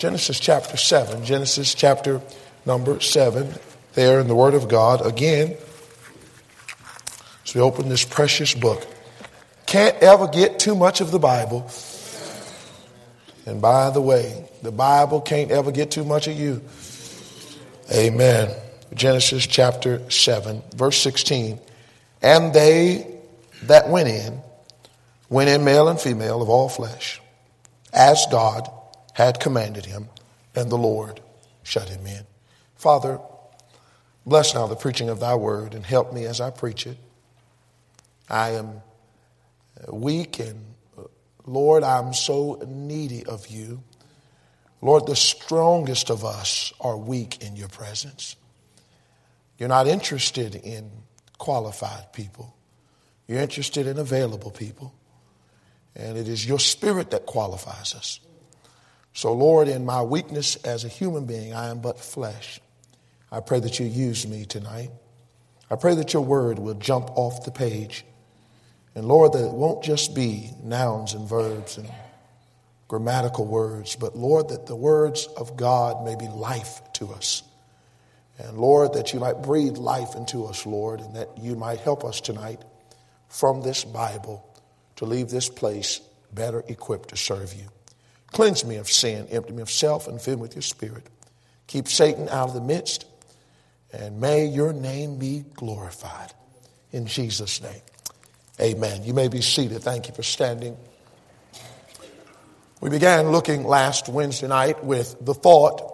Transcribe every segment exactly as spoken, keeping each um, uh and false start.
Genesis chapter seven, Genesis chapter number seven, there in the Word of God again. As we open this precious book, can't ever get too much of the Bible. And by the way, the Bible can't ever get too much of you. Amen. Genesis chapter seven, verse sixteen. And they that went in, went in male and female of all flesh, as God had commanded him, and the Lord shut him in. Father, bless now the preaching of thy word and help me as I preach it. I am weak and Lord, I'm so needy of you. Lord, the strongest of us are weak in your presence. You're not interested in qualified people. You're interested in available people. And it is your spirit that qualifies us. So, Lord, in my weakness as a human being, I am but flesh. I pray that you use me tonight. I pray that your word will jump off the page. And, Lord, that it won't just be nouns and verbs and grammatical words, but, Lord, that the words of God may be life to us. And, Lord, that you might breathe life into us, Lord, and that you might help us tonight from this Bible to leave this place better equipped to serve you. Cleanse me of sin, empty me of self, and fill me with your spirit. Keep Satan out of the midst, and may your name be glorified. In Jesus' name, amen. You may be seated. Thank you for standing. We began looking last Wednesday night with the thought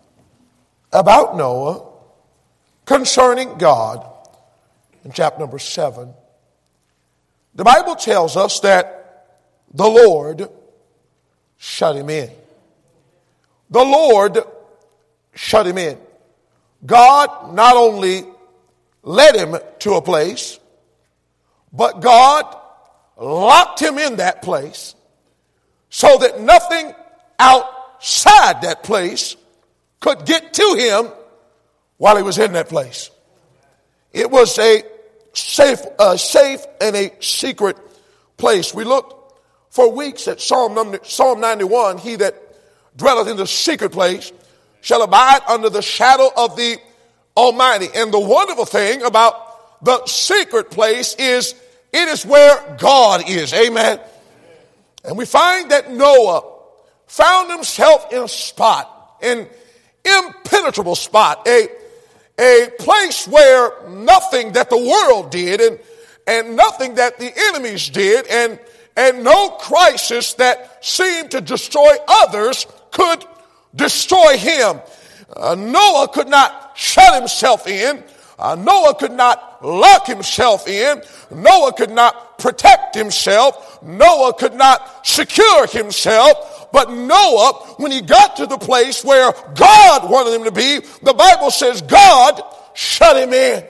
about Noah concerning God in chapter number seven. The Bible tells us that the Lord shut him in. The Lord shut him in. God not only led him to a place, but God locked him in that place so that nothing outside that place could get to him while he was in that place. It was a safe, uh, safe and a secret place. We looked for weeks at Psalm number, Psalm ninety-one, he that dwelleth in the secret place shall abide under the shadow of the Almighty. And the wonderful thing about the secret place is it is where God is. Amen. And we find that Noah found himself in a spot, an impenetrable spot, a, a place where nothing that the world did and, and nothing that the enemies did and And no crisis that seemed to destroy others could destroy him. Uh, Noah could not shut himself in. Uh, Noah could not lock himself in. Noah could not protect himself. Noah could not secure himself. But Noah, when he got to the place where God wanted him to be, the Bible says God shut him in.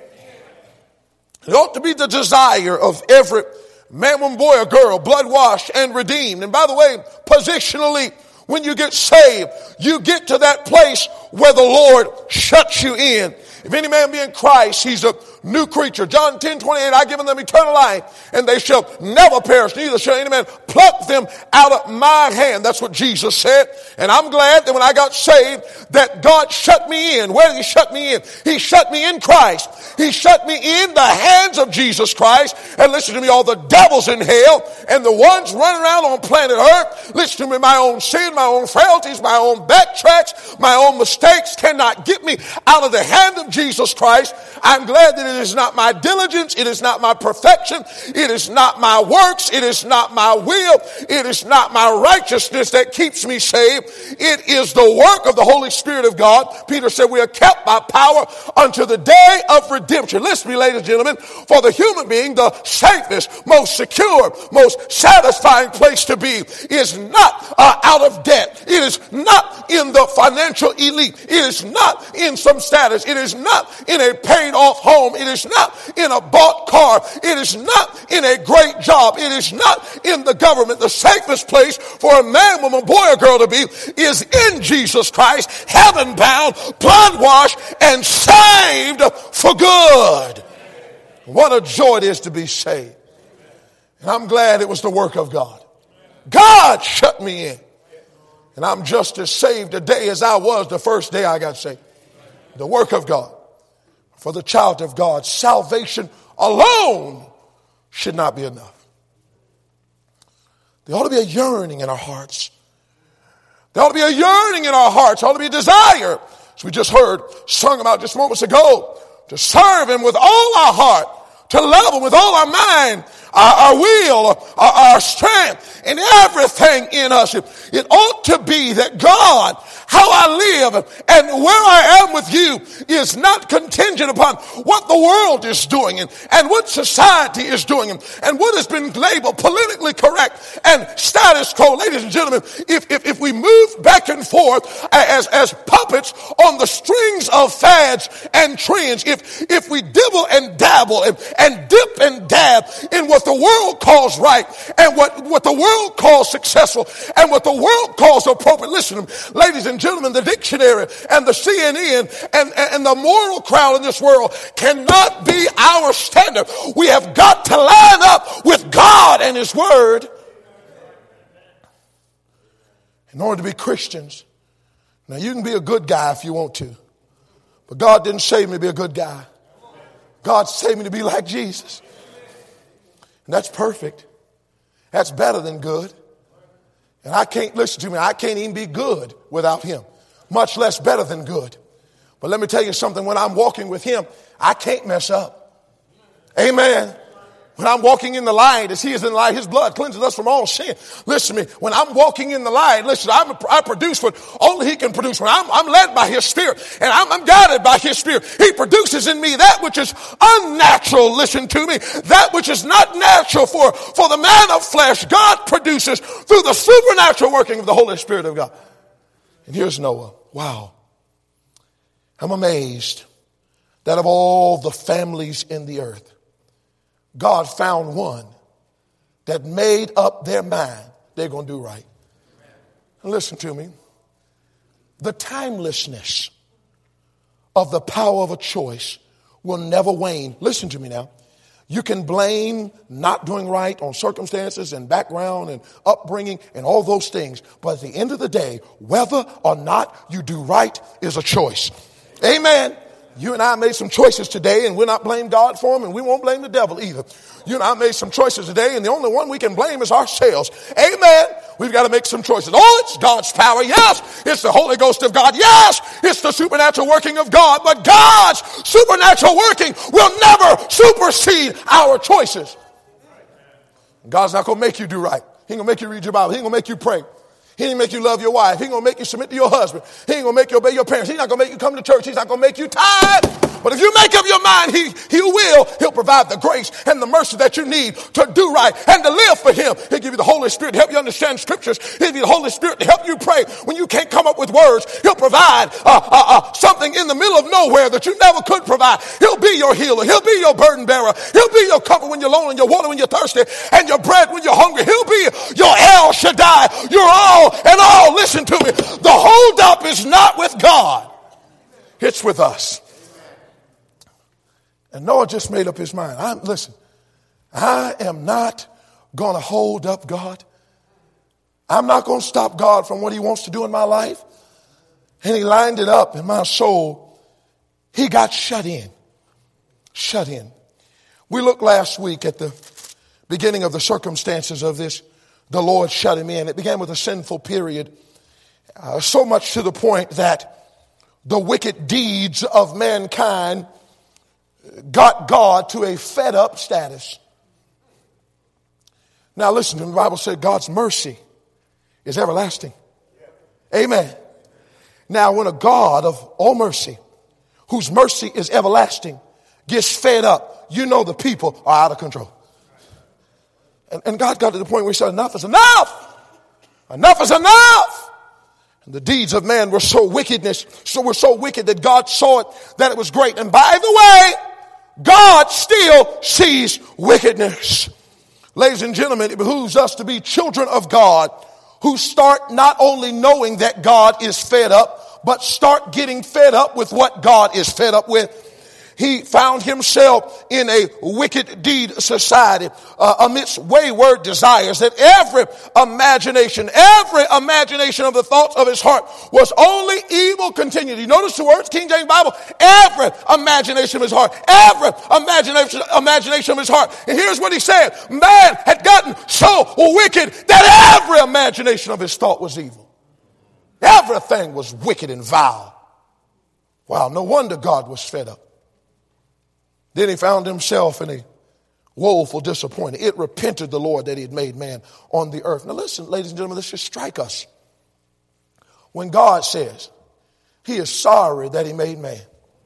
It ought to be the desire of every man, woman, boy, or girl, blood washed and redeemed. And by the way, positionally, when you get saved, you get to that place where the Lord shuts you in. If any man be in Christ, he's a new creature. John ten twenty-eight, I give them eternal life, and they shall never perish, neither shall any man pluck them out of my hand. That's what Jesus said. And I'm glad that when I got saved, that God shut me in. Where did he shut me in? He shut me in Christ. He shut me in the hands of Jesus Christ. And listen to me, all the devils in hell and the ones running around on planet Earth, listen to me, my own sin, my own frailties, my own backtracks, my own mistakes cannot get me out of the hand of Jesus Christ. I'm glad that it is not my diligence, it is not my perfection, it is not my works, it is not my will, it is not my righteousness that keeps me saved. It is the work of the Holy Spirit of God. Peter said we are kept by power unto the day of redemption. Listen to me, ladies and gentlemen, for the human being, the safest, most secure, most satisfying place to be is not uh, out of debt. It is not in the financial elite. It is not in some status. It is not in a paid off home. It is not in a bought car. It is not in a great job. It is not in the government. The safest place for a man, woman, boy, or girl to be is in Jesus Christ, heaven bound, blood washed, and saved for good. What a joy it is to be saved. And I'm glad it was the work of God. God shut me in. And I'm just as saved today as I was the first day I got saved. The work of God. For the child of God, salvation alone should not be enough. There ought to be a yearning in our hearts. There ought to be a yearning in our hearts. There ought to be a desire, as we just heard, sung about just moments ago, to serve him with all our heart, to love him with all our mind, our, our will, our, our strength, and everything in us. It, it ought to be that God, how I live and where I am with you is not contingent upon what the world is doing and, and what society is doing and, and what has been labeled politically correct and status quo. Ladies and gentlemen, if, if, if we move back and forth as, as puppets on the strings of fads and trends, if, if we dibble and dabble and, and dip and dab in what the world calls right and what, what the world calls successful and what the world calls appropriate. Listen, ladies and gentlemen, the dictionary and the C N N and, and, and the moral crowd in this world cannot be our standard. We have got to line up with God and his word in order to be Christians. Now, you can be a good guy if you want to, but God didn't save me to be a good guy. God saved me to be like Jesus. And that's perfect. That's better than good. And I can't, listen to me, I can't even be good without him, much less better than good. But let me tell you something, when I'm walking with him, I can't mess up. Amen. When I'm walking in the light, as he is in the light, his blood cleanses us from all sin. Listen to me, when I'm walking in the light, listen, I'm, I produce what only he can produce. When I'm, I'm led by his spirit and I'm, I'm guided by his spirit, he produces in me that which is unnatural, listen to me, that which is not natural for, for the man of flesh. God produces through the supernatural working of the Holy Spirit of God. And here's Noah. Wow. I'm amazed that of all the families in the earth, God found one that made up their mind they're going to do right. And listen to me. The timelessness of the power of a choice will never wane. Listen to me now. You can blame not doing right on circumstances and background and upbringing and all those things. But at the end of the day, whether or not you do right is a choice. Amen. You and I made some choices today, and we'll not blame God for them, and we won't blame the devil either. You and I made some choices today, and the only one we can blame is ourselves. Amen. We've got to make some choices. Oh, it's God's power. Yes. It's the Holy Ghost of God. Yes. It's the supernatural working of God. But God's supernatural working will never supersede our choices. God's not going to make you do right. He ain't going to make you read your Bible. He ain't going to make you pray. He ain't make you love your wife. He ain't going to make you submit to your husband. He ain't going to make you obey your parents. He's not going to make you come to church. He's not going to make you tired. But if you make up your mind, he, he will. He'll provide the grace and the mercy that you need to do right and to live for him. He'll give you the Holy Spirit to help you understand scriptures. He'll give you the Holy Spirit to help you pray when you can't come up with words. He'll provide uh, uh, uh, something in the middle of nowhere that you never could provide. He'll be your healer. He'll be your burden bearer. He'll be your comfort when you're lonely, your water when you're thirsty, and your bread when you're hungry. He'll be your El Shaddai. You're all and all. Listen to me. The hold up is not with God. It's with us. And Noah just made up his mind. I'm, listen, I am not going to hold up God. I'm not going to stop God from what he wants to do in my life. And he lined it up in my soul. He got shut in. Shut in. We looked last week at the beginning of the circumstances of this. The Lord shut him in. It began with a sinful period. Uh, so much to the point that the wicked deeds of mankind got God to a fed up status. Now listen to me. The Bible said God's mercy is everlasting. Amen. Now when a God of all mercy, whose mercy is everlasting, gets fed up, you know the people are out of control. And, and God got to the point where he said, enough is enough. Enough is enough. And the deeds of man were so wickedness, so were so wicked that God saw it, that it was great. And by the way, God still sees wickedness. Ladies and gentlemen, it behooves us to be children of God who start not only knowing that God is fed up, but start getting fed up with what God is fed up with. he found himself in a wicked deed society uh, amidst wayward desires, that every imagination, every imagination of the thoughts of his heart was only evil continually. You notice the words, King James Bible, every imagination of his heart, every imagination, imagination of his heart. And here's what he said: man had gotten so wicked that every imagination of his thought was evil. Everything was wicked and vile. Wow, no wonder God was fed up. Then he found himself in a woeful disappointment. It repented the Lord that he had made man on the earth. Now listen, ladies and gentlemen, this should strike us. When God says he is sorry that he made man.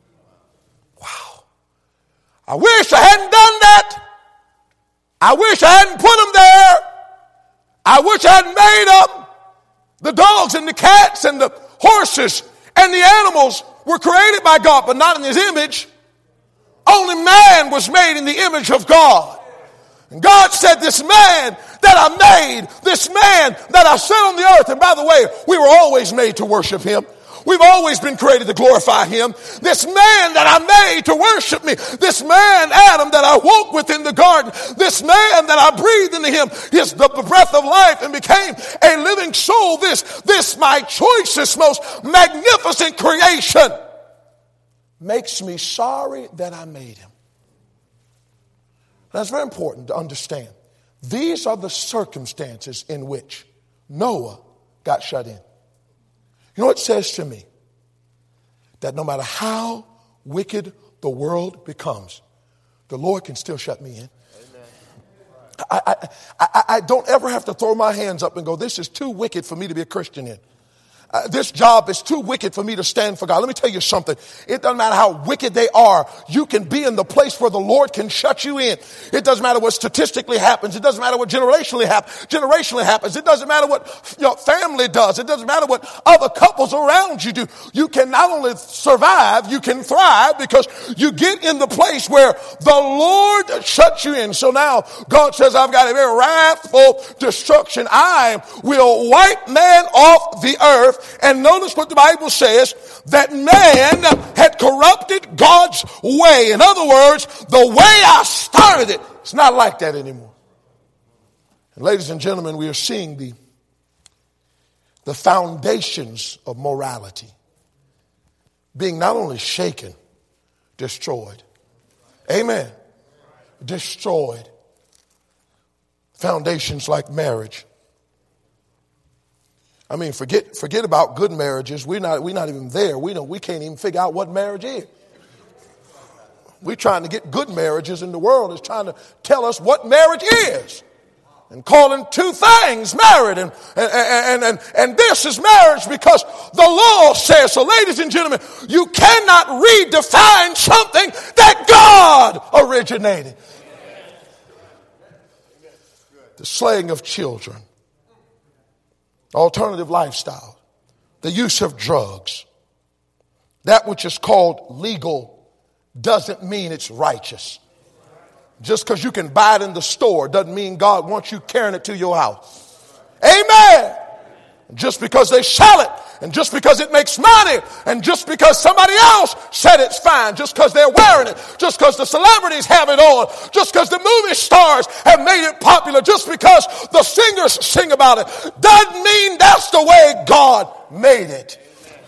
Wow. I wish I hadn't done that. I wish I hadn't put him there. I wish I hadn't made them. The dogs and the cats and the horses and the animals were created by God, but not in his image. Only man was made in the image of God. And God said, this man that I made, this man that I set on the earth, and by the way, we were always made to worship him. We've always been created to glorify him. This man that I made to worship me, this man, Adam, that I woke with in the garden, this man that I breathed into him, his, the, the breath of life and became a living soul, this, this my choicest, most magnificent creation, makes me sorry that I made him. That's very important to understand. These are the circumstances in which Noah got shut in. You know what it says to me? That no matter how wicked the world becomes, the Lord can still shut me in. I, I, I, I don't ever have to throw my hands up and go, this is too wicked for me to be a Christian in. Uh, this job is too wicked for me to stand for God. Let me tell you something. It doesn't matter how wicked they are. You can be in the place where the Lord can shut you in. It doesn't matter what statistically happens. It doesn't matter what generationally happens. Generationally happens. It doesn't matter what your family does. It doesn't matter what other couples around you do. You can not only survive, you can thrive because you get in the place where the Lord shuts you in. So now God says, I've got a very wrathful destruction. I will wipe man off the earth. And notice what the Bible says, that man had corrupted God's way. In other words, the way I started it, it's not like that anymore. And ladies and gentlemen, we are seeing the, the foundations of morality being not only shaken, destroyed. Amen. Destroyed. Foundations like marriage. I mean, forget forget about good marriages. We're not we're not even there. We don't we can't even figure out what marriage is. We're trying to get good marriages, and the world is trying to tell us what marriage is. And calling two things married, and and, and, and, and this is marriage because the law says so. Ladies and gentlemen, you cannot redefine something that God originated. The slaying of children. Alternative lifestyle, the use of drugs. That which is called legal doesn't mean it's righteous. Just because you can buy it in the store doesn't mean God wants you carrying it to your house. Amen. Just because they sell it, and just because it makes money, and just because somebody else said it's fine, just because they're wearing it, just because the celebrities have it on, just because the movie stars have made it popular, just because the singers sing about it, doesn't mean that's the way God made it.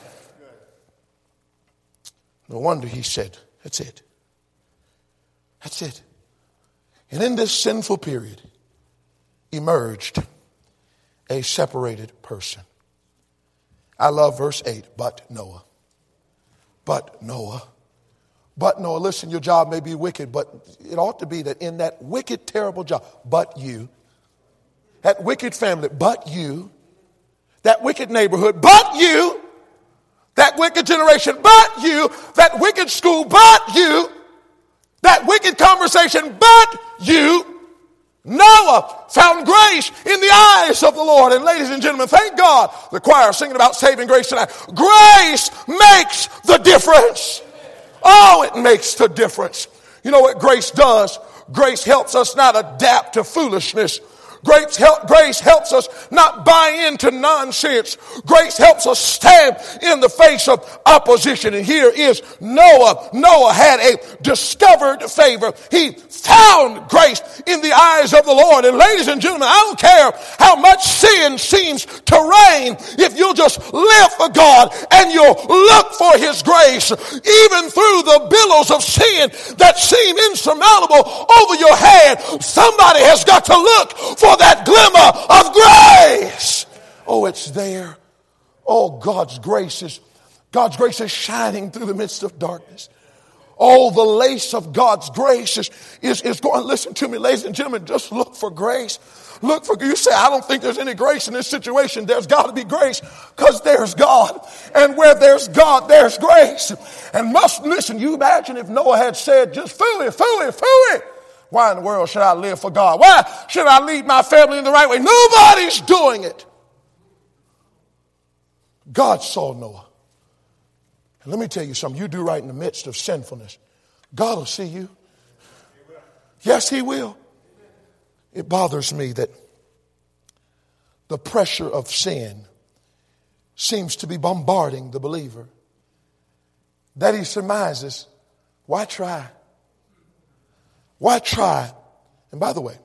No wonder he said, that's it. That's it. And in this sinful period emerged a separated person. I love verse eight, but Noah. But Noah. But Noah, listen, your job may be wicked, but it ought to be that in that wicked, terrible job, but you, that wicked family, but you, that wicked neighborhood, but you, that wicked generation, but you, that wicked school, but you, that wicked conversation, but you, Noah found grace in the eyes of the Lord. And ladies and gentlemen, thank God the choir is singing about saving grace tonight. Grace makes the difference. Oh, it makes the difference. You know what grace does? Grace helps us not adapt to foolishness. Grace, help, grace helps us not buy into nonsense. Grace helps us stand in the face of opposition. And here is Noah. Noah had a discovered favor. He found grace in the eyes of the Lord. And ladies and gentlemen, I don't care how much sin seems to reign, if you'll just live for God and you'll look for his grace, even through the billows of sin that seem insurmountable over your head, somebody has got to look for that glimmer of grace. Oh, it's there. Oh, God's grace is God's grace is shining through the midst of darkness. Oh, the lace of God's grace is, is, is going. Listen to me, ladies and gentlemen, just look for grace. Look for, you say, I don't think there's any grace in this situation. There's got to be grace, because there's God. And where there's God, there's grace. And must, listen, you imagine if Noah had said, just fooey, fooey, fooey. Why in the world should I live for God? Why should I lead my family in the right way? Nobody's doing it. God saw Noah. And let me tell you something. You do right in the midst of sinfulness, God will see you. Yes, he will. It bothers me that the pressure of sin seems to be bombarding the believer, that he surmises, why try? Why try? And by the way,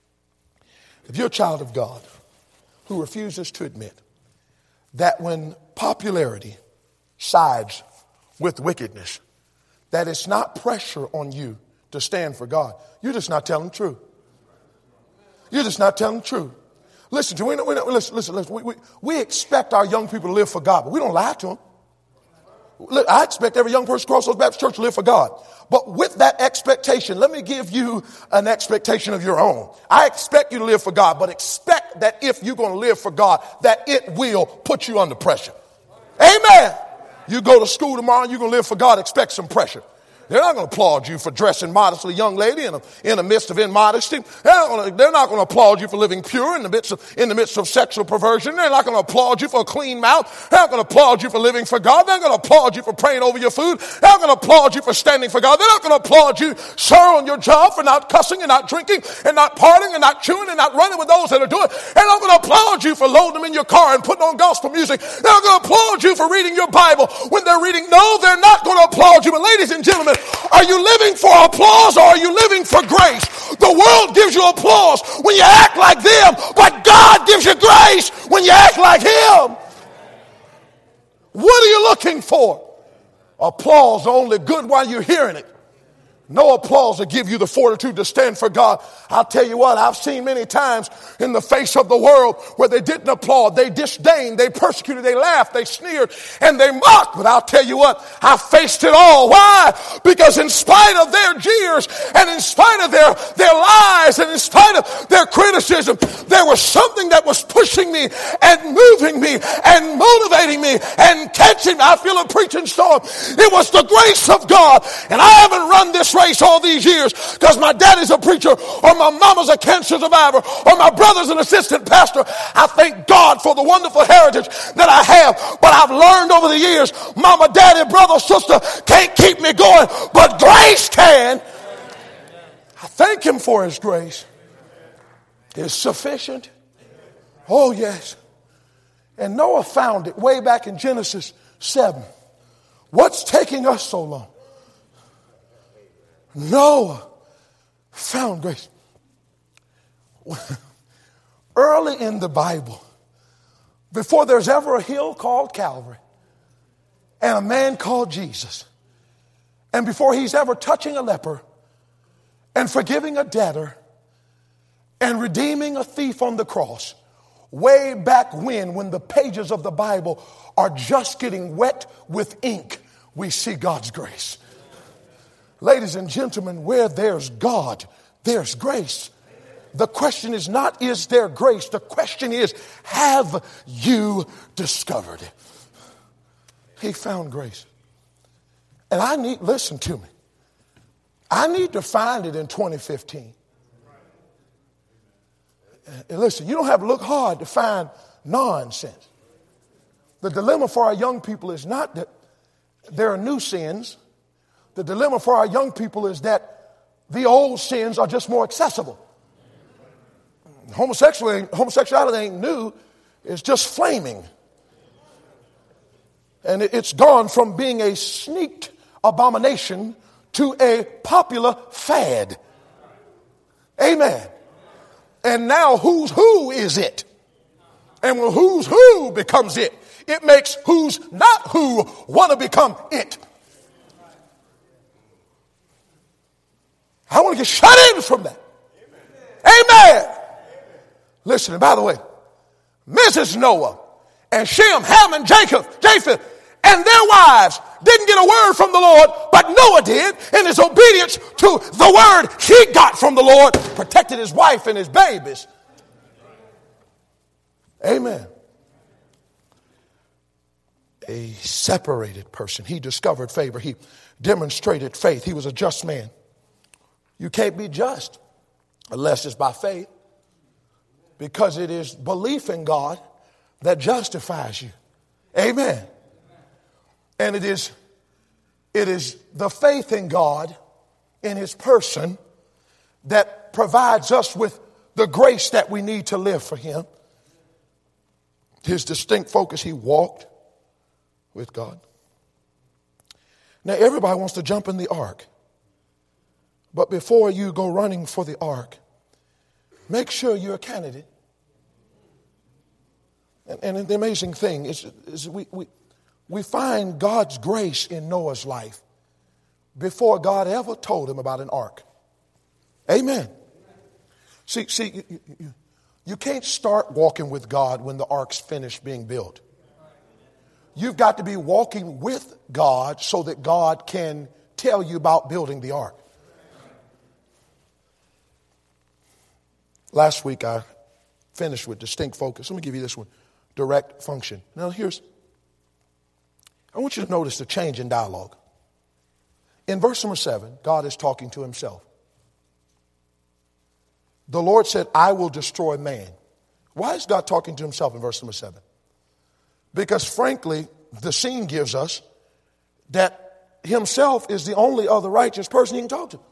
if you're a child of God who refuses to admit that when popularity sides with wickedness, that it's not pressure on you to stand for God, you're just not telling the truth. You're just not telling the truth. Listen to me. We, we, listen, listen, listen. We, we, we expect our young people to live for God, but we don't lie to them. Look, I expect every young person across those Baptist church to live for God. But with that expectation, let me give you an expectation of your own. I expect you to live for God, but expect that if you're going to live for God, that it will put you under pressure. Amen. You go to school tomorrow and you're going to live for God, expect some pressure. They're not going to applaud you for dressing modestly, young lady, in, a, in the midst of immodesty. They're not, going to, they're not going to applaud you for living pure in the midst of, in the midst of sexual perversion. They're not going to applaud you for a clean mouth. They're not going to applaud you for living for God. They're not going to applaud you for praying over your food. They're not going to applaud you for standing for God. They're not going to applaud you, sir, on your job for not cussing and not drinking and not partying and not chewing and not running with those that are doing it. They're not going to applaud you for loading them in your car and putting on gospel music. They're not going to applaud you for reading your Bible when they're reading. No, they're not going to applaud you. But ladies and gentlemen, are you living for applause or are you living for grace? The world gives you applause when you act like them, but God gives you grace when you act like him. What are you looking for? Applause only good while you're hearing it. No applause to give you the fortitude to stand for God. I'll tell you what, I've seen many times in the face of the world where they didn't applaud, they disdained, they persecuted, they laughed, they sneered, and they mocked. But I'll tell you what, I faced it all. Why? Because in spite of their jeers and in spite of their, their lies and in spite of their criticism, there was something that was pushing me and moving me and motivating me and catching me. I feel a preaching storm. It was the grace of God. And I haven't run this race all these years because my daddy's a preacher or my mama's a cancer survivor or my brother's an assistant pastor. I thank God for the wonderful heritage that I have, but I've learned over the years, mama, daddy, brother, sister can't keep me going, but grace can. I thank him for his grace. It's sufficient. Oh yes. And Noah found it way back in Genesis seven. What's taking us so long? Noah found grace. Early in the Bible, before there's ever a hill called Calvary and a man called Jesus, and before he's ever touching a leper and forgiving a debtor and redeeming a thief on the cross, way back when, when the pages of the Bible are just getting wet with ink, we see God's grace. Ladies and gentlemen, where there's God, there's grace. The question is not, is there grace? The question is, have you discovered it? He found grace. And I need, listen to me, I need to find it in twenty fifteen. And listen, you don't have to look hard to find nonsense. The dilemma for our young people is not that there are new sins. The dilemma for our young people is that the old sins are just more accessible. Homosexuality, homosexuality ain't new. It's just flaming. And it's gone from being a sneaked abomination to a popular fad. Amen. And now who's who is it? And when who's who becomes it, it makes who's not who want to become it. I want to get shut in from that. Amen. Listen, and by the way, Missus Noah and Shem, Ham, and Jacob, Japheth, and their wives didn't get a word from the Lord, but Noah did, in his obedience to the word he got from the Lord, protected his wife and his babies. Amen. A separated person. He discovered favor. He demonstrated faith. He was a just man. You can't be just unless it's by faith, because it is belief in God that justifies you. Amen. And it is, it is the faith in God, in his person, that provides us with the grace that we need to live for him. His distinct focus, he walked with God. Now, everybody wants to jump in the ark. But before you go running for the ark, make sure you're a candidate. And, and the amazing thing is, is we, we, we find God's grace in Noah's life before God ever told him about an ark. Amen. See, see, you, you, you can't start walking with God when the ark's finished being built. You've got to be walking with God so that God can tell you about building the ark. Last week I finished with distinct focus. Let me give you this one. Direct function. Now here's, I want you to notice the change in dialogue. In verse number seven, God is talking to himself. The Lord said, I will destroy man. Why is God talking to himself in verse number seven? Because frankly, the scene gives us that himself is the only other righteous person he can talk to.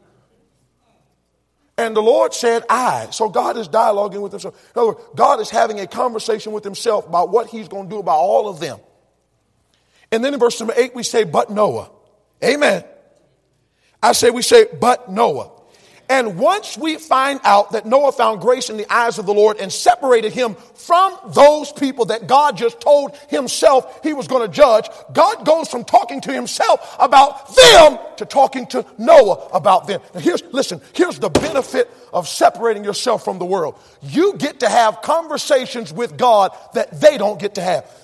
And the Lord said, I. So God is dialoguing with himself. In other words, God is having a conversation with himself about what he's going to do about all of them. And then in verse number eight, we say, but Noah. Amen. I say, we say, but Noah. And once we find out that Noah found grace in the eyes of the Lord and separated him from those people that God just told himself he was going to judge, God goes from talking to himself about them to talking to Noah about them. Now here's, listen, here's the benefit of separating yourself from the world. You get to have conversations with God that they don't get to have.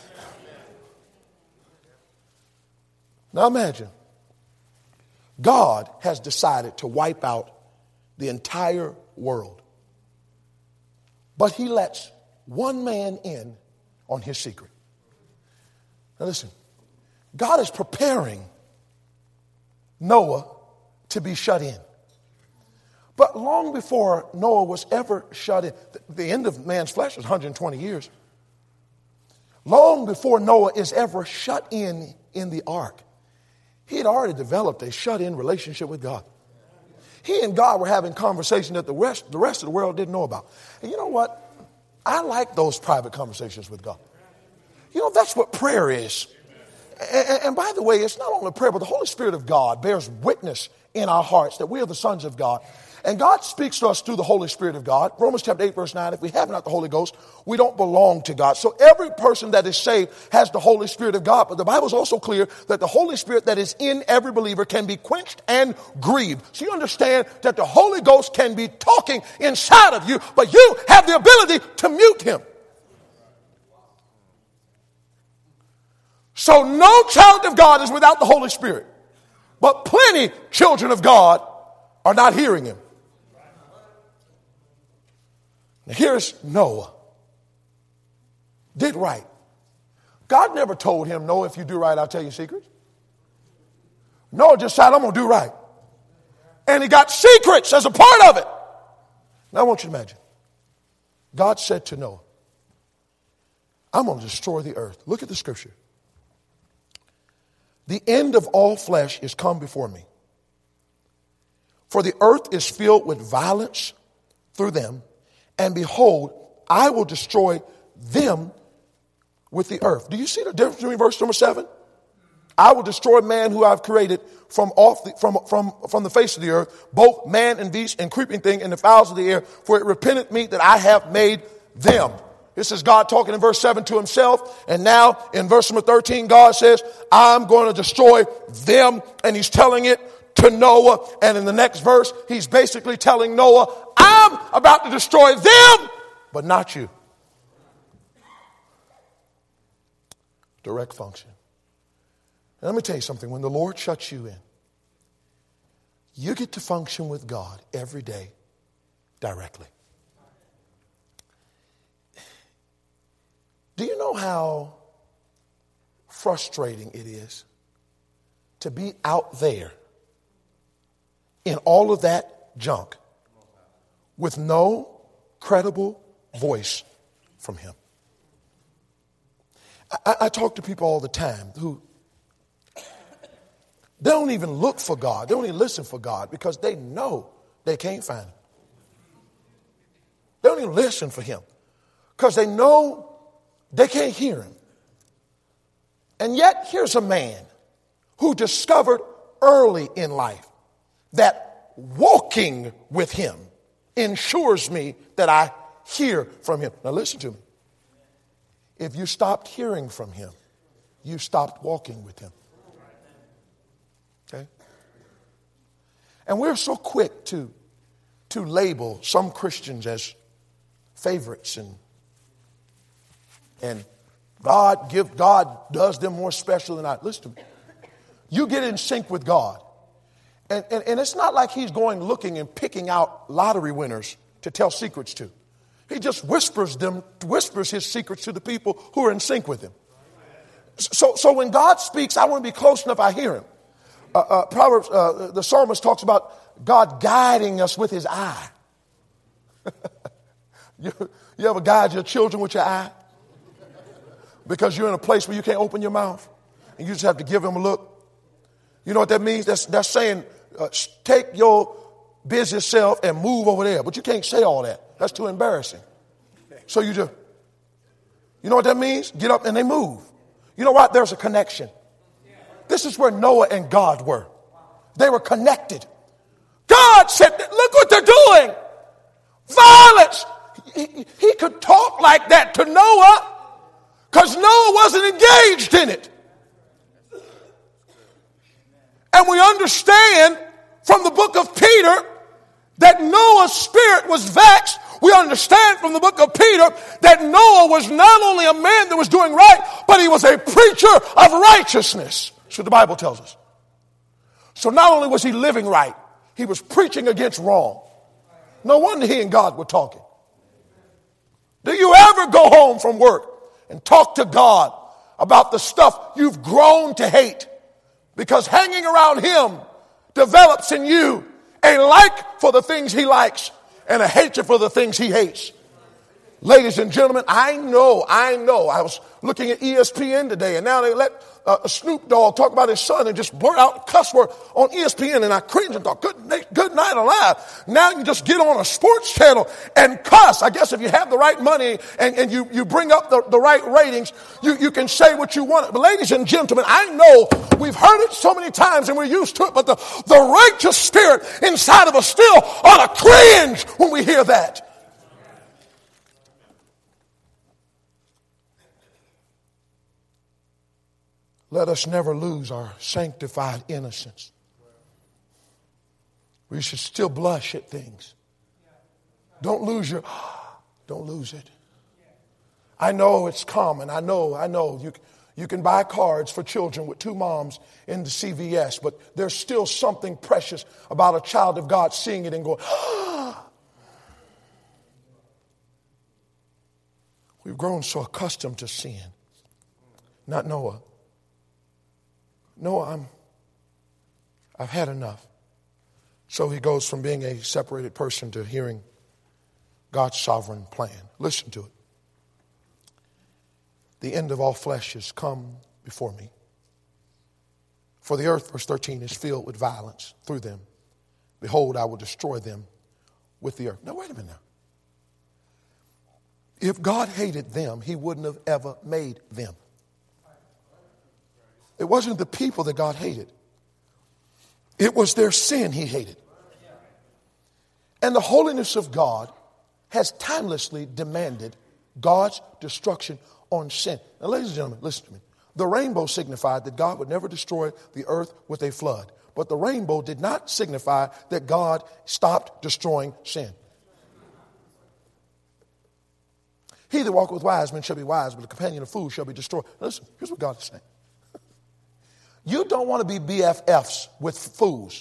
Now imagine, God has decided to wipe out the entire world. But he lets one man in on his secret. Now listen, God is preparing Noah to be shut in. But long before Noah was ever shut in, the end of man's flesh was one hundred twenty years. Long before Noah is ever shut in in the ark, he had already developed a shut-in relationship with God. He and God were having conversation that the rest, the rest of the world didn't know about. And you know what? I like those private conversations with God. You know, that's what prayer is. And, and by the way, it's not only prayer, but the Holy Spirit of God bears witness in our hearts that we are the sons of God. And God speaks to us through the Holy Spirit of God. Romans chapter eight, verse nine, if we have not the Holy Ghost, we don't belong to God. So every person that is saved has the Holy Spirit of God. But the Bible is also clear that the Holy Spirit that is in every believer can be quenched and grieved. So you understand that the Holy Ghost can be talking inside of you, but you have the ability to mute him. So no child of God is without the Holy Spirit. But plenty children of God are not hearing him. Now here's Noah. Did right. God never told him, Noah, if you do right, I'll tell you secrets. Noah just said, I'm going to do right. And he got secrets as a part of it. Now I want you to imagine. God said to Noah, I'm going to destroy the earth. Look at the scripture. The end of all flesh is come before me. For the earth is filled with violence through them, and behold, I will destroy them with the earth. Do you see the difference between verse number seven? I will destroy man who I've created from off the, from, from, from the face of the earth, both man and beast and creeping thing and the fowls of the air, for it repenteth me that I have made them. This is God talking in verse seven to himself. And now in verse number thirteen, God says, I'm going to destroy them. And he's telling it to Noah. And in the next verse, he's basically telling Noah, I'm about to destroy them, but not you. Direct function. And let me tell you something. When the Lord shuts you in, you get to function with God every day directly. Do you know how frustrating it is to be out there in all of that junk with no credible voice from him? I, I talk to people all the time who they don't even look for God. They don't even listen for God because they know they can't find him. They don't even listen for him because they know they can't hear him. And yet, here's a man who discovered early in life that walking with him ensures me that I hear from him. Now listen to me. If you stopped hearing from him, you stopped walking with him. Okay? And we're so quick to, to label some Christians as favorites and And God give God does them more special than I. Listen to me. You get in sync with God. And, and, and it's not like he's going looking and picking out lottery winners to tell secrets to. He just whispers them, whispers his secrets to the people who are in sync with him. So, so when God speaks, I want to be close enough I hear him. Uh, uh, Proverbs, uh, the psalmist talks about God guiding us with his eye. you, you ever guide your children with your eye? Because you're in a place where you can't open your mouth and you just have to give them a look. You know what that means? That's, that's saying, uh, take your busy self and move over there. But you can't say all that. That's too embarrassing. So you just, you know what that means? Get up and they move. You know what? There's a connection. This is where Noah and God were. They were connected. God said, look what they're doing. Violence. He, he could talk like that to Noah, because Noah wasn't engaged in it. And we understand from the book of Peter that Noah's spirit was vexed. We understand from the book of Peter that Noah was not only a man that was doing right, but he was a preacher of righteousness. That's what the Bible tells us. So not only was he living right, he was preaching against wrong. No wonder he and God were talking. Do you ever go home from work and talk to God about the stuff you've grown to hate? Because hanging around him develops in you a like for the things he likes and a hatred for the things he hates. Ladies and gentlemen, I know, I know. I was looking at E S P N today, and now they let uh, Snoop Dogg talk about his son and just blurt out a cuss word on E S P N, and I cringed and thought, good, good night alive. Now you can just get on a sports channel and cuss. I guess if you have the right money and, and you, you bring up the, the right ratings, you, you can say what you want. But ladies and gentlemen, I know we've heard it so many times and we're used to it, but the, the righteous spirit inside of us still ought to cringe when we hear that. Let us never lose our sanctified innocence. We should still blush at things. Don't lose your, don't lose it. I know it's common. I know, I know. You, you can buy cards for children with two moms in the C V S, but there's still something precious about a child of God seeing it and going, ah. We've grown so accustomed to sin. Not Noah. No, I'm, I've had enough. So he goes from being a separated person to hearing God's sovereign plan. Listen to it. The end of all flesh has come before me. For the earth, verse thirteen, is filled with violence through them. Behold, I will destroy them with the earth. Now, wait a minute now. If God hated them, he wouldn't have ever made them. It wasn't the people that God hated. It was their sin he hated. And the holiness of God has timelessly demanded God's destruction on sin. Now, ladies and gentlemen, listen to me. The rainbow signified that God would never destroy the earth with a flood. But the rainbow did not signify that God stopped destroying sin. He that walketh with wise men shall be wise, but the companion of fools shall be destroyed. Listen, here's what God is saying. You don't want to be B F Fs with fools.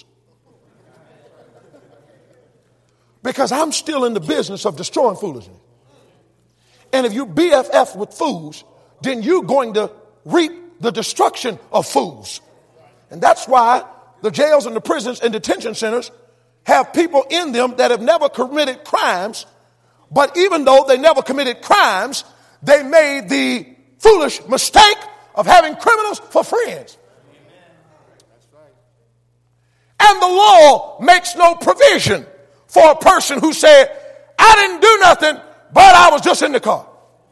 Because I'm still in the business of destroying foolishness. And if you B F F with fools, then you're going to reap the destruction of fools. And that's why the jails and the prisons and detention centers have people in them that have never committed crimes. But even though they never committed crimes, they made the foolish mistake of having criminals for friends. And the law makes no provision for a person who said, I didn't do nothing, but I was just in the car.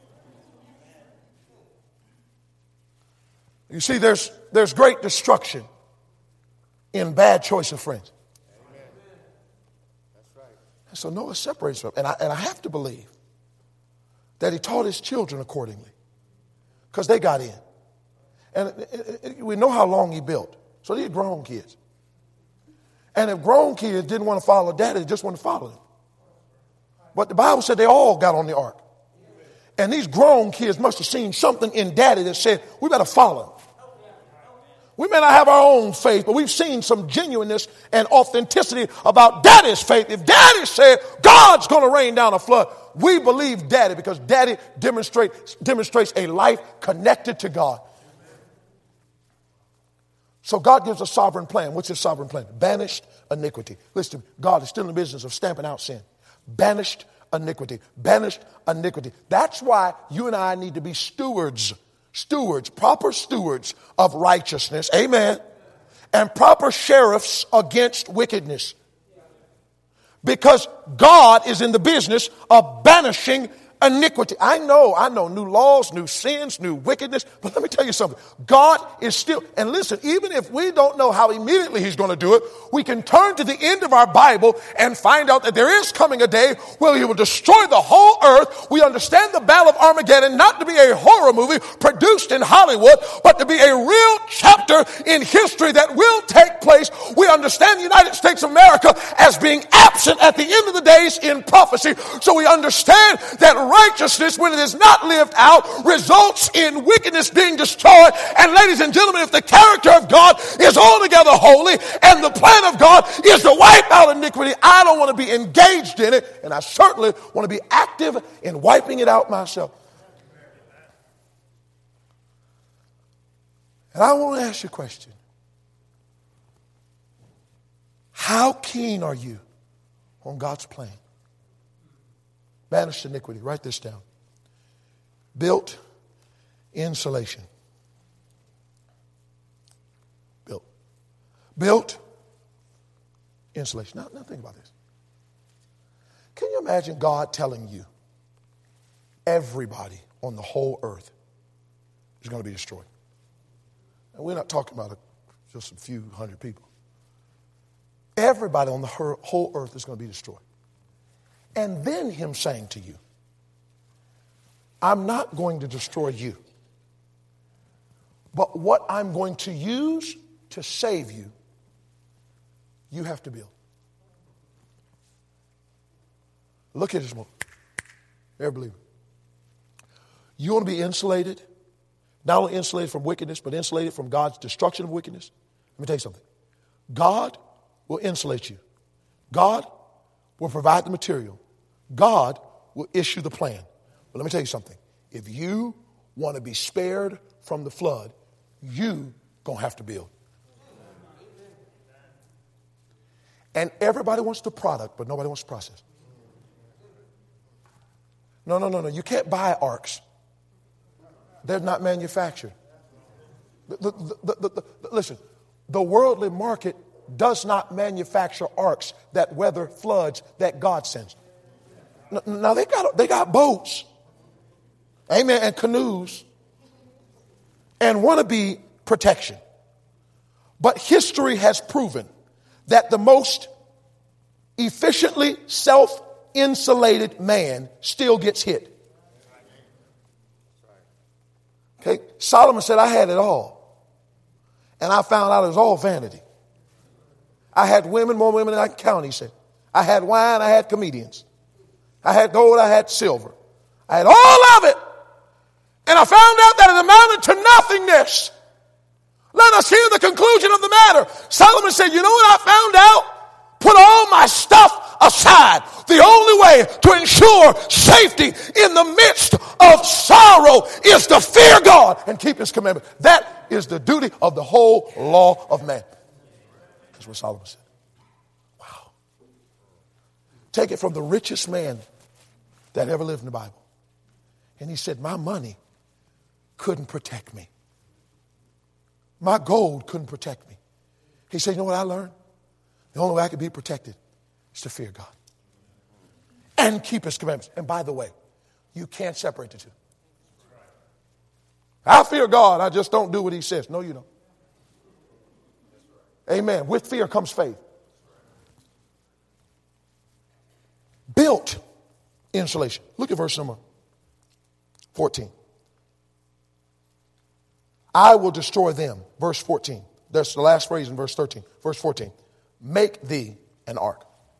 You see, there's, there's great destruction in bad choice of friends. And so Noah separates from, and I, and I have to believe that he taught his children accordingly because they got in. And it, it, we know how long he built. So these grown kids. And if grown kids didn't want to follow daddy, they just wanted to follow him. But the Bible said they all got on the ark. And these grown kids must have seen something in daddy that said, we better follow him. We may not have our own faith, but we've seen some genuineness and authenticity about daddy's faith. If daddy said God's going to rain down a flood, we believe daddy because daddy demonstrates, demonstrates a life connected to God. So God gives a sovereign plan. What's his sovereign plan? Banished iniquity. Listen, God is still in the business of stamping out sin. Banished iniquity. Banished iniquity. That's why you and I need to be stewards. Stewards, proper stewards of righteousness. Amen. And proper sheriffs against wickedness. Because God is in the business of banishing iniquity. I know, I know, new laws, new sins, new wickedness. But let me tell you something. God is still, and listen, even if we don't know how immediately he's going to do it, we can turn to the end of our Bible and find out that there is coming a day where he will destroy the whole earth. We understand the Battle of Armageddon not to be a horror movie produced in Hollywood, but to be a real chapter in history that will take place. We understand the United States of America as being absent at the end of the days in prophecy. So we understand that righteousness, when it is not lived out, results in wickedness being destroyed. And ladies and gentlemen, if the character of God is altogether holy and the plan of God is to wipe out iniquity, I don't want to be engaged in it, and I certainly want to be active in wiping it out myself. And I want to ask you a question. How keen are you on God's plan? Banished iniquity. Write this down. Built insulation. Built. Built insulation. Now, now think about this. Can you imagine God telling you everybody on the whole earth is going to be destroyed? And we're not talking about a, just a few hundred people. Everybody on the whole earth is going to be destroyed. And then him saying to you, I'm not going to destroy you, but what I'm going to use to save you, you have to build. Look at this one. Every believer. You want to be insulated, not only insulated from wickedness, but insulated from God's destruction of wickedness? Let me tell you something. God will insulate you. God will provide the material. God will issue the plan. But let me tell you something. If you want to be spared from the flood, you going to have to build. And everybody wants the product, but nobody wants the process. No, no, no, no. You can't buy arcs. They're not manufactured. The, the, the, the, the, listen, the worldly market does not manufacture arcs that weather floods that God sends. Now, they got, they got boats. amen, and canoes and wannabe protection. But history has proven that the most efficiently self-insulated man still gets hit. Okay, Solomon said, I had it all. And I found out it was all vanity. I had women, more women than I can count, he said. I had wine, I had comedians. I had gold, I had silver. I had all of it. And I found out that it amounted to nothingness. Let us hear the conclusion of the matter. Solomon said, you know what I found out? Put all my stuff aside. The only way to ensure safety in the midst of sorrow is to fear God and keep his commandments. That is the duty of the whole law of man. That's what Solomon said. Wow. Take it from the richest man that ever lived in the Bible. And he said, my money couldn't protect me. My gold couldn't protect me. He said, you know what I learned? The only way I could be protected is to fear God and keep his commandments. And by the way, you can't separate the two. I fear God, I just don't do what he says. No, you don't. Amen. With fear comes faith. Built insulation. Look at verse number fourteen. I will destroy them. Verse fourteen. That's the last phrase in verse thirteen. Verse fourteen. Make thee an ark.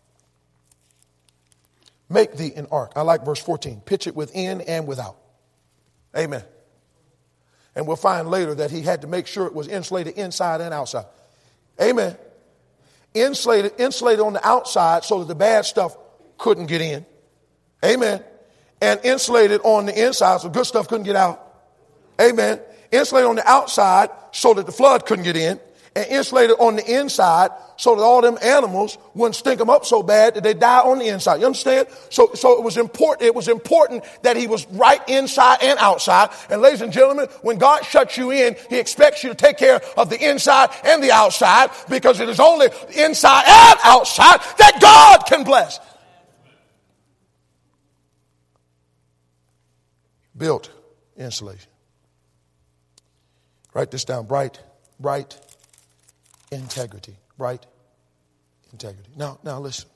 Make thee an ark. I like verse fourteen. Pitch it within and without. Amen. And we'll find later that he had to make sure it was insulated inside and outside. Amen. Insulated, insulated on the outside so that the bad stuff couldn't get in. Amen. And insulated on the inside so good stuff couldn't get out. Amen. Insulated on the outside so that the flood couldn't get in. And insulated on the inside so that all them animals wouldn't stink them up so bad that they die on the inside. You understand? So, so it was important. It was important that he was right inside and outside. And ladies and gentlemen, when God shuts you in, he expects you to take care of the inside and the outside, because it is only inside and outside that God can bless. Built insulation. Write this down. Bright, bright integrity. Bright integrity. Now, now listen.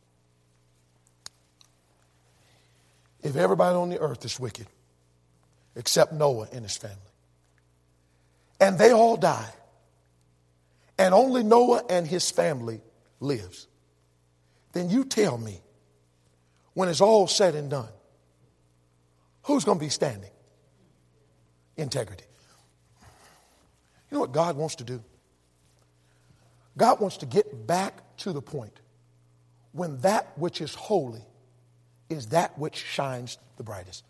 If everybody on the earth is wicked, except Noah and his family, and they all die, and only Noah and his family lives, then you tell me, when it's all said and done, who's going to be standing? Integrity. You know what God wants to do? God wants to get back to the point when that which is holy is that which shines the brightest.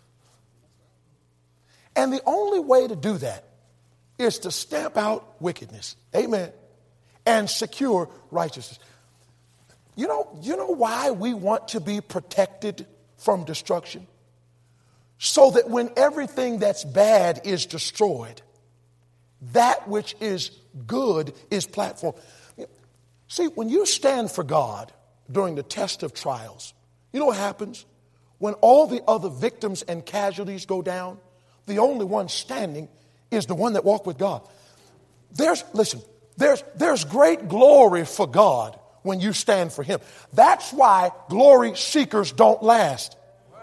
And the only way to do that is to stamp out wickedness. Amen. And secure righteousness. You know, you know why we want to be protected from destruction? So that when everything that's bad is destroyed, that which is good is platform. See, when you stand for God during the test of trials, you know what happens? When all the other victims and casualties go down, the only one standing is the one that walked with God. There's, listen, there's, there's great glory for God when you stand for him. That's why glory seekers don't last.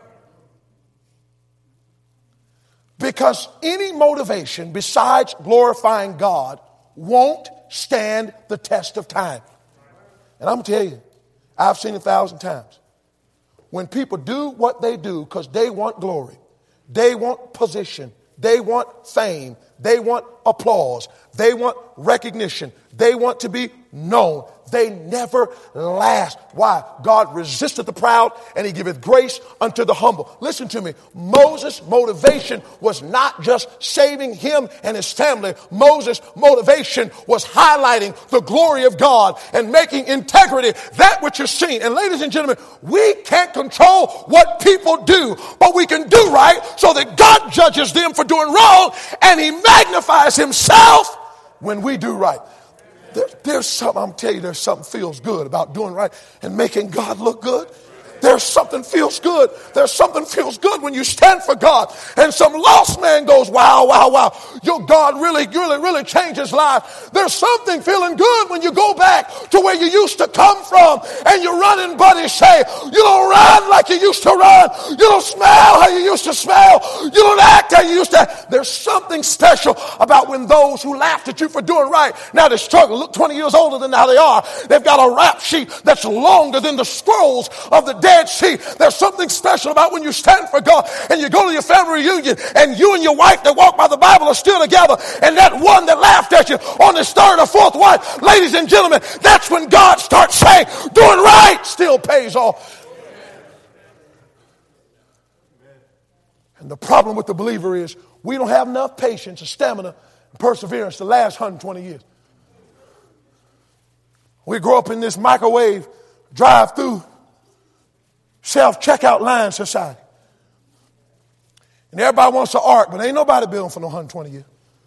Because any motivation besides glorifying God won't stand the test of time. And I'm going to tell you, I've seen it a thousand times. When people do what they do because they want glory, they want position, they want fame, they want applause, they want recognition, they want to be known, they never last. Why? God resisteth the proud and he giveth grace unto the humble. Listen to me. Moses' motivation was not just saving him and his family. Moses' motivation was highlighting the glory of God and making integrity that which is seen. And ladies and gentlemen, we can't control what people do, but we can do right so that God judges them for doing wrong and he magnifies himself when we do right. There, there's something, I'm telling you, there's something feels good about doing right and making God look good. There's something feels good. There's something feels good when you stand for God. And some lost man goes, wow, wow, wow. Your God really, really, really changed his life. There's something feeling good when you go back to where you used to come from and your running buddies say, you don't run like you used to run. You don't smell how you used to smell. You don't act how you used to act. There's something special about when those who laughed at you for doing right, now they struggle, look twenty years older than how they are. They've got a rap sheet that's longer than the scrolls of the Dead Sea. There's something special about when you stand for God and you go to your family reunion and you and your wife that walk by the Bible are still together, and that one that laughed at you on his third or fourth wife, ladies and gentlemen, that's when God starts saying, doing right still pays off. And the problem with the believer is we don't have enough patience and stamina and perseverance to last one hundred twenty years. We grow up in this microwave, drive-through, self-checkout line society. And everybody wants an ark, but ain't nobody building for no one hundred twenty years.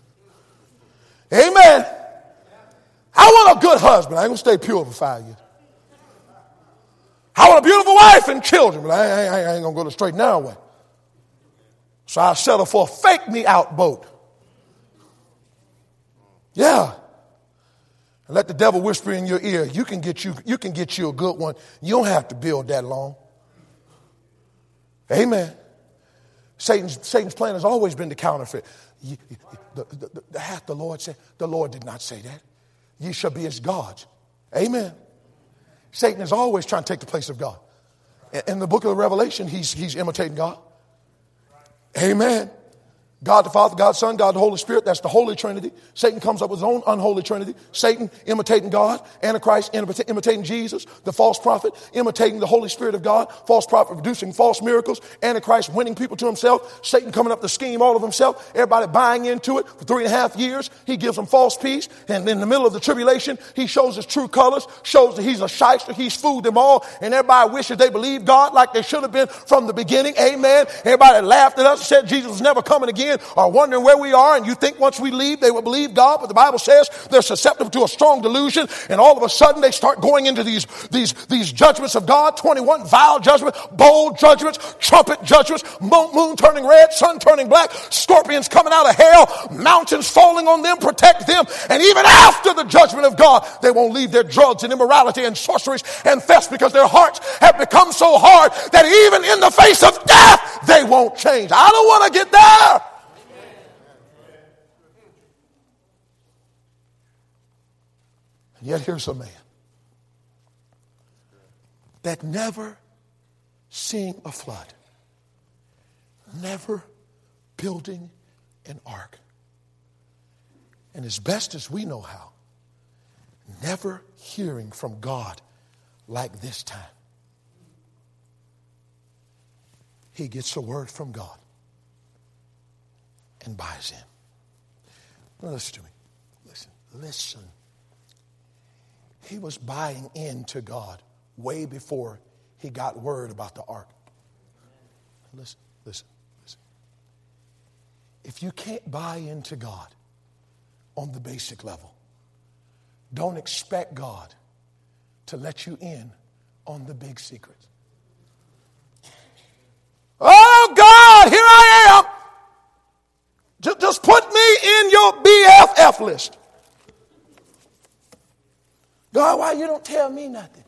Amen. I want a good husband. I ain't going to stay pure for five years. I want a beautiful wife and children, but I ain't, I ain't going to go the straight and narrow way. So I settle for a fake me out boat. Yeah. And let the devil whisper in your ear, you can get you, you can get you a good one. You don't have to build that long. Amen. Satan's, Satan's plan has always been to counterfeit. You, the, the, the, hath the Lord said? The Lord did not say that. Ye shall be as gods. Amen. Satan is always trying to take the place of God. In the book of Revelation, he's, he's imitating God. Amen. God the Father, God the Son, God the Holy Spirit. That's the Holy Trinity. Satan comes up with his own unholy Trinity. Satan imitating God. Antichrist imita- imitating Jesus. The false prophet imitating the Holy Spirit of God. False prophet producing false miracles. Antichrist winning people to himself. Satan coming up to scheme all of himself. Everybody buying into it for three and a half years. He gives them false peace. And in the middle of the tribulation, he shows his true colors. Shows that he's a shyster. He's fooled them all. And everybody wishes they believed God like they should have been from the beginning. Amen. Everybody laughed at us and said Jesus was never coming again. Are wondering where we are, and you think once we leave they will believe God, but the Bible says they're susceptible to a strong delusion, and all of a sudden they start going into these these these judgments of God. twenty-one vile judgments, bold judgments, trumpet judgments, moon, moon turning red, sun turning black, scorpions coming out of hell, mountains falling on them, protect them. And even after the judgment of God, they won't leave their drugs and immorality and sorceries and thefts, because their hearts have become so hard that even in the face of death they won't change. I don't want to get there. Yet here's a man that never seeing a flood, never building an ark, and as best as we know how, never hearing from God like this time. He gets a word from God and buys in. Now listen to me. Listen. Listen. He was buying into God way before he got word about the ark. Listen, listen, listen. If you can't buy into God on the basic level, don't expect God to let you in on the big secrets. Oh God, here I am. Just, just put me in your B F F list. God, why you don't tell me nothing?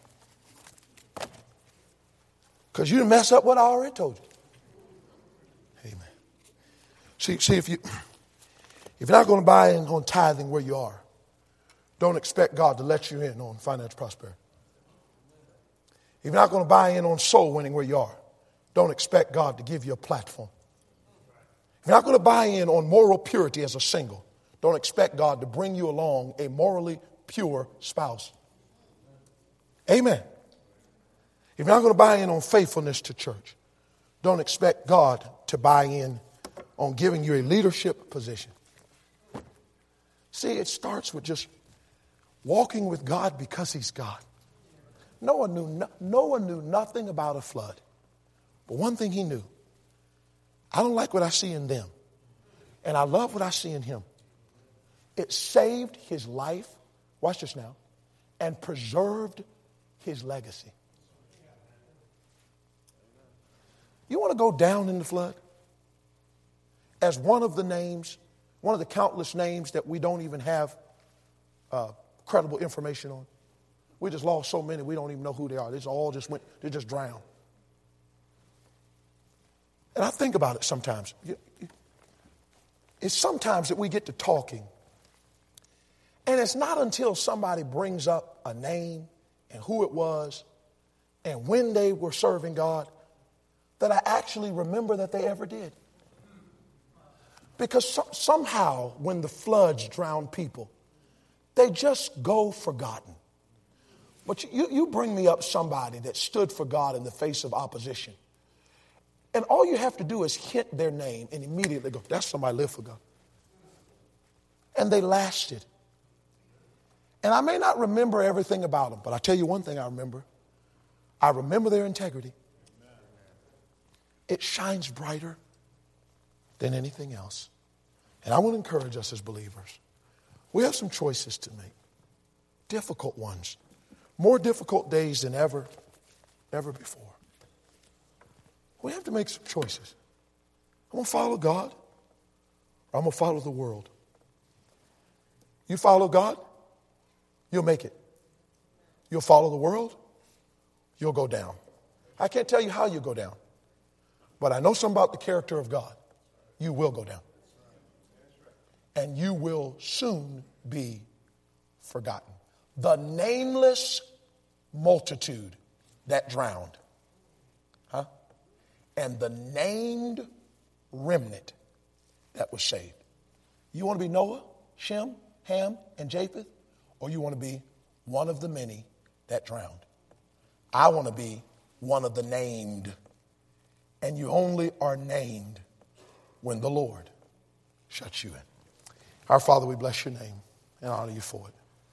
Because you didn't mess up what I already told you. Amen. See, see if you if you're not going to buy in on tithing where you are, don't expect God to let you in on financial prosperity. If you're not going to buy in on soul winning where you are, don't expect God to give you a platform. If you're not going to buy in on moral purity as a single, don't expect God to bring you along a morally pure spouse. Amen. If you're not going to buy in on faithfulness to church, don't expect God to buy in on giving you a leadership position. See, it starts with just walking with God because he's God. Noah knew, no, Noah knew nothing about a flood. But one thing he knew, I don't like what I see in them, and I love what I see in him. It saved his life, watch this now, and preserved his legacy. You want to go down in the flood? As one of the names, one of the countless names that we don't even have uh, credible information on. We just lost so many, we don't even know who they are. They just all just went, they just drowned. And I think about it sometimes. It's sometimes that we get to talking, and it's not until somebody brings up a name and who it was and when they were serving God that I actually remember that they ever did. Because so, somehow when the floods drown people, they just go forgotten. But you, you bring me up somebody that stood for God in the face of opposition. And all you have to do is hint their name and immediately go, that's somebody lived for God. And they lasted. And I may not remember everything about them, but I tell you one thing I remember. I remember their integrity. It shines brighter than anything else. And I want to encourage us as believers. We have some choices to make. Difficult ones. More difficult days than ever, ever before. We have to make some choices. I'm going to follow God, or I'm going to follow the world. You follow God, you'll make it. You'll follow the world, you'll go down. I can't tell you how you go down, but I know something about the character of God. You will go down. And you will soon be forgotten. The nameless multitude that drowned. Huh? And the named remnant that was saved. You want to be Noah, Shem, Ham, and Japheth? Or you want to be one of the many that drowned? I want to be one of the named. And you only are named when the Lord shuts you in. Our Father, we bless your name and honor you for it.